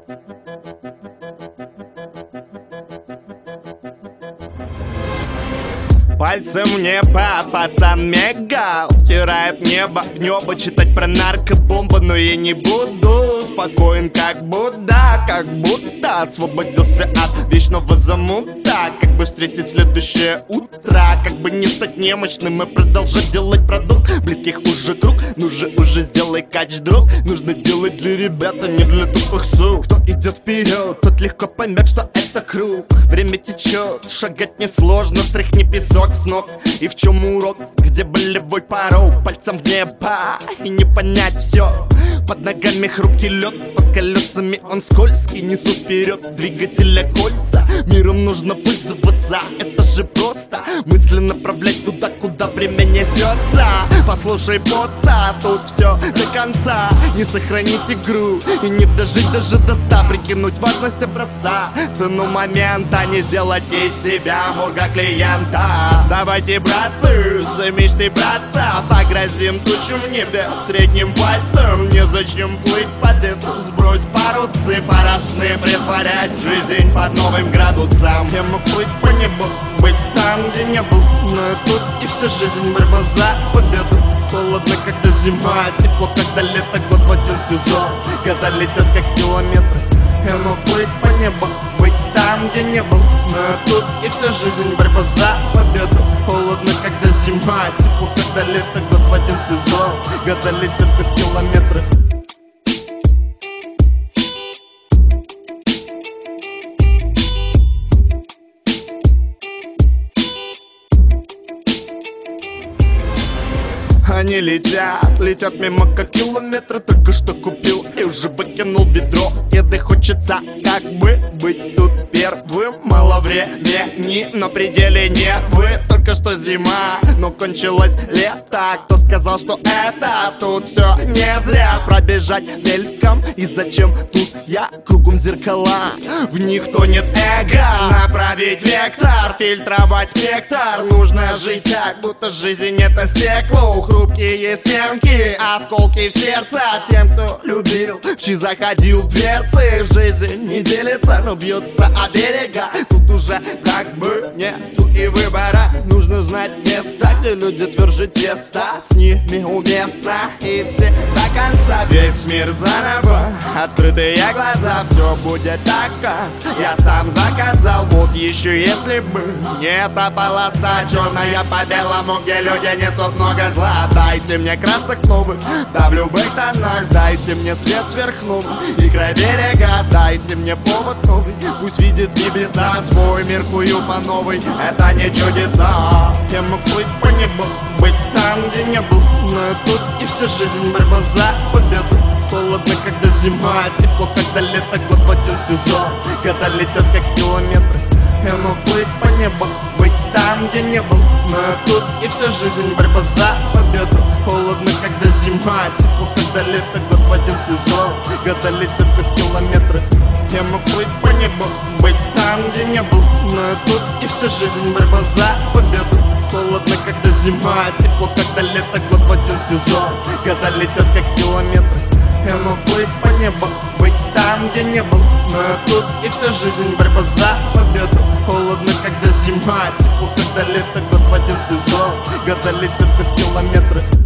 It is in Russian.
Пальцем в небо, пацан мега втирает небо в небо, читать про наркобомбу. Но я не буду спокоен, как будто освободился от вечного замута. Как бы встретить следующее утро, как бы не стать немощным и продолжать делать продукт. Близких уже круг, ну же уже сделай кач, друг. Нужно делать для ребят, а не для тупых сук. Кто идет вперед, тот легко поймет, что это круг. Время течет, шагать несложно, стряхни песок с ног. И в чем урок, где болевой порог? Пальцем в небо и не понять все. Под ногами хрупкий лед, под колесами он скользкий. Несу вперед двигателя кольца, миром нужно пользоваться. Это же просто мысли направлять туда, куда время несется. Послушай, поца, тут все до конца. Не сохранить игру и не дожить даже до 100. Прикинуть важность образца, цену момента, не сделать из себя мурга клиента. Давайте, братцы, за мечты браться, погрозим тучу в небе средним пальцем. Незачем плыть по ветру, сбрось парусы, пора сны притворять жизнь под новым градусом. Я мог плыть по небу, быть там, где не был, но и тут и вся жизнь борьба за победу. Холодно, когда зима, тепло, когда лето, год в один сезон. Года летят как километры. Я мог плыть по небу, быть там, где не был, но и тут и вся жизнь борьба за победу. Холодно, когда зима, тепло, когда лето, год в один сезон. Года летят как километры. Они летят мимо как километры. Только что купил и уже выкинул ведро. Еды хочется как бы быть тут первым. Мало времени, на пределе нервы. Только что зима, но кончилось лето. Кто сказал, что это тут все не зря? Пробежать мельком, и зачем тут я? Кругом зеркала, в них тонет эго. Направить вектор, фильтровать спектр. Нужно жить так, будто жизнь это стекло. Хрупкие стенки, осколки в сердце. Тем, кто любил, в чьи заходил в дверцы. Жизнь не делится, но бьется о берега. Тут уже как бы нету и выбора. Нужно знать места, где люди тверже теста. С ними уместно идти до конца. Весь мир заново, открытые глаза. Все будет так, как я сам заказал. Вот еще если бы не эта полоса черная по белому, где люди несут много зла. Дайте мне красок новых, да в любых тонах. Дайте мне свет сверхну и край берега. Дайте мне повод новый, пусть видит небеса. Свой мир кую по новой, это не чудеса. Я мог плыть по небу, быть там, где не был, но и тут и вся жизнь борьба за победу. Холодно, когда зима, тепло, когда лето, год в один сезон. Года летят как километры. Я мог плыть по небу, быть там, где не был, но и тут и вся жизнь борьба за победу. Холодно, когда зима, тепло, когда лето, год в один сезон. Года летят как километры. Я мог плыть по небу, быть там, где не был, но и тут и вся жизнь борьба за победу. Холодно, когда зима, тепло, когда лето, год в один сезон. Года летят как километры. Я мог плыть по небу, быть там, где не был, но и тут и вся жизнь борьба за победу. Холодно, когда зима, тепло, когда лето, год в один сезон. Года летят как километры.